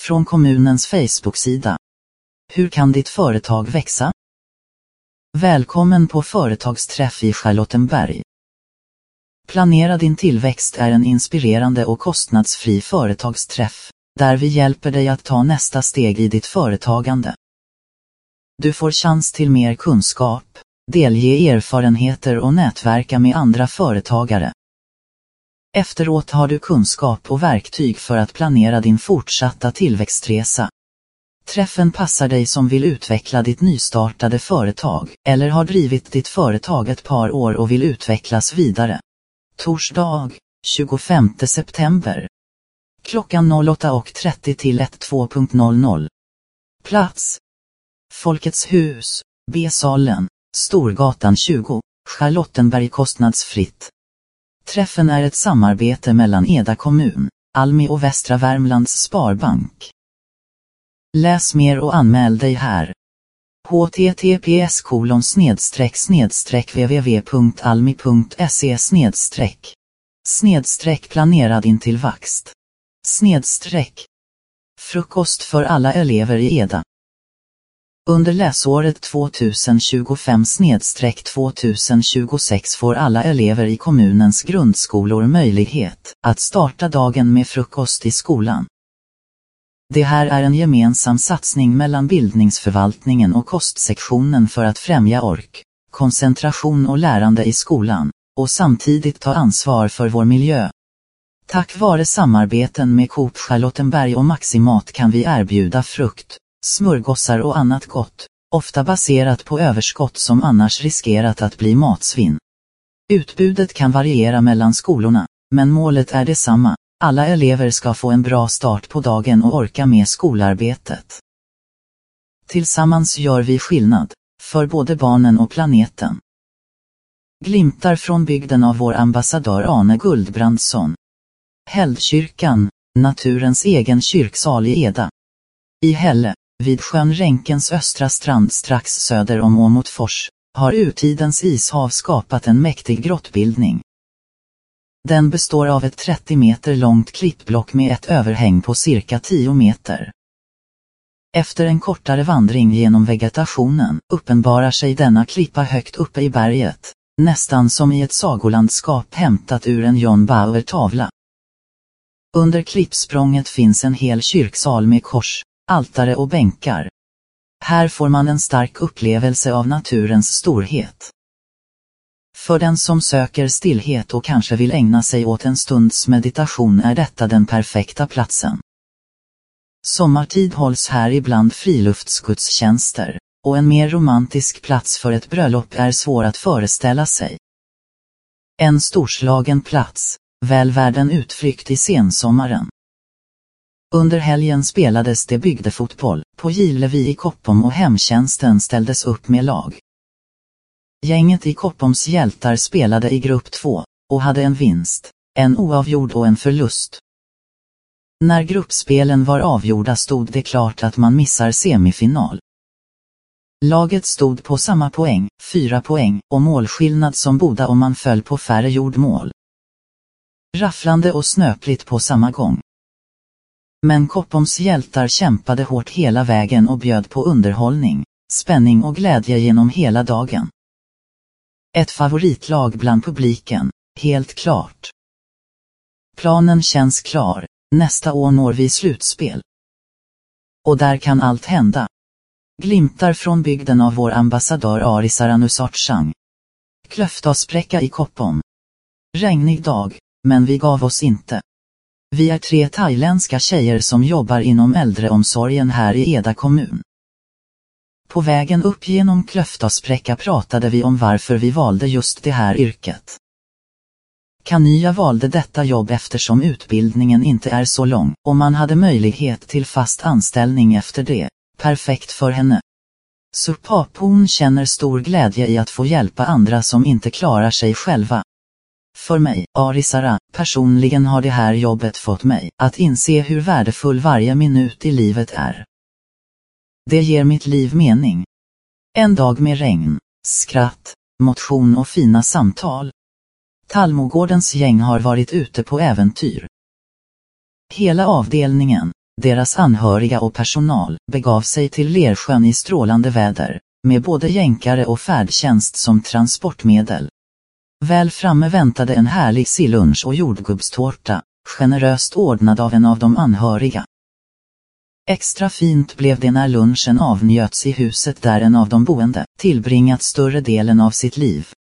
Från kommunens Facebook-sida. Hur kan ditt företag växa? Välkommen på företagsträff i Charlottenberg. Planera din tillväxt är en inspirerande och kostnadsfri företagsträff, där vi hjälper dig att ta nästa steg i ditt företagande. Du får chans till mer kunskap, delge erfarenheter och nätverka med andra företagare. Efteråt har du kunskap och verktyg för att planera din fortsatta tillväxtresa. Träffen passar dig som vill utveckla ditt nystartade företag eller har drivit ditt företag ett par år och vill utvecklas vidare. Torsdag, 25 september. Klockan 08.30 till 12.00. Plats: Folkets hus, B-salen, Storgatan 20, Charlottenberg, kostnadsfritt. Träffen är ett samarbete mellan Eda kommun, Almi och Västra Värmlands Sparbank. Läs mer och anmäl dig här. https://www.almi.se/ / planerad / frukost för alla elever i Eda. Under läsåret 2025/2026 får alla elever i kommunens grundskolor möjlighet att starta dagen med frukost i skolan. Det här är en gemensam satsning mellan bildningsförvaltningen och kostsektionen för att främja ork, koncentration och lärande i skolan, och samtidigt ta ansvar för vår miljö. Tack vare samarbeten med Coop Charlottenberg och Maximat kan vi erbjuda frukt, smörgåsar och annat gott, ofta baserat på överskott som annars riskerat att bli matsvinn. Utbudet kan variera mellan skolorna, men målet är detsamma. Alla elever ska få en bra start på dagen och orka med skolarbetet. Tillsammans gör vi skillnad, för både barnen och planeten. Glimtar från bygden av vår ambassadör Arne Guldbrandsson. Häldkyrkan, naturens egen kyrksal i Eda. I Hälle, vid sjön Ränkens östra strand strax söder om Åmotfors, har urtidens ishav skapat en mäktig grottbildning. Den består av ett 30 meter långt klippblock med ett överhäng på cirka 10 meter. Efter en kortare vandring genom vegetationen uppenbarar sig denna klippa högt uppe i berget, nästan som i ett sagolandskap hämtat ur en John Bauer-tavla. Under klippsprånget finns en hel kyrksal med kors, altare och bänkar. Här får man en stark upplevelse av naturens storhet. För den som söker stillhet och kanske vill ägna sig åt en stunds meditation är detta den perfekta platsen. Sommartid hålls här ibland friluftsgudstjänster, och en mer romantisk plats för ett bröllop är svår att föreställa sig. En storslagen plats, väl värd en utflykt i sensommaren. Under helgen spelades det bygdefotboll på Gilevi i Koppom och hemtjänsten ställdes upp med lag. Gänget i Koppoms hjältar spelade i grupp 2, och hade en vinst, en oavgjord och en förlust. När gruppspelen var avgjorda stod det klart att man missar semifinal. Laget stod på samma poäng, 4 poäng, och målskillnad som båda om man föll på färre jordmål. Rafflande och snöpligt på samma gång. Men Koppoms hjältar kämpade hårt hela vägen och bjöd på underhållning, spänning och glädje genom hela dagen. Ett favoritlag bland publiken, helt klart. Planen känns klar, nästa år når vi slutspel. Och där kan allt hända. Glimtar från bygden av vår ambassadör Arisara Nusartsang. Klöftaspräcka i Koppom. Regnig dag, men vi gav oss inte. Vi är 3 thailändska tjejer som jobbar inom äldreomsorgen här i Eda kommun. På vägen upp genom Klöftaspräcka pratade vi om varför vi valde just det här yrket. Kanya valde detta jobb eftersom utbildningen inte är så lång, och man hade möjlighet till fast anställning efter det, perfekt för henne. Supapon känner stor glädje i att få hjälpa andra som inte klarar sig själva. För mig, Arisara, personligen har det här jobbet fått mig att inse hur värdefull varje minut i livet är. Det ger mitt liv mening. En dag med regn, skratt, motion och fina samtal. Tallmogårdens gäng har varit ute på äventyr. Hela avdelningen, deras anhöriga och personal, begav sig till Lersjön i strålande väder, med både jänkare och färdtjänst som transportmedel. Väl framme väntade en härlig sillunch och jordgubbstårta, generöst ordnad av en av de anhöriga. Extra fint blev det när lunchen avnjöts i huset där en av de boende tillbringat större delen av sitt liv,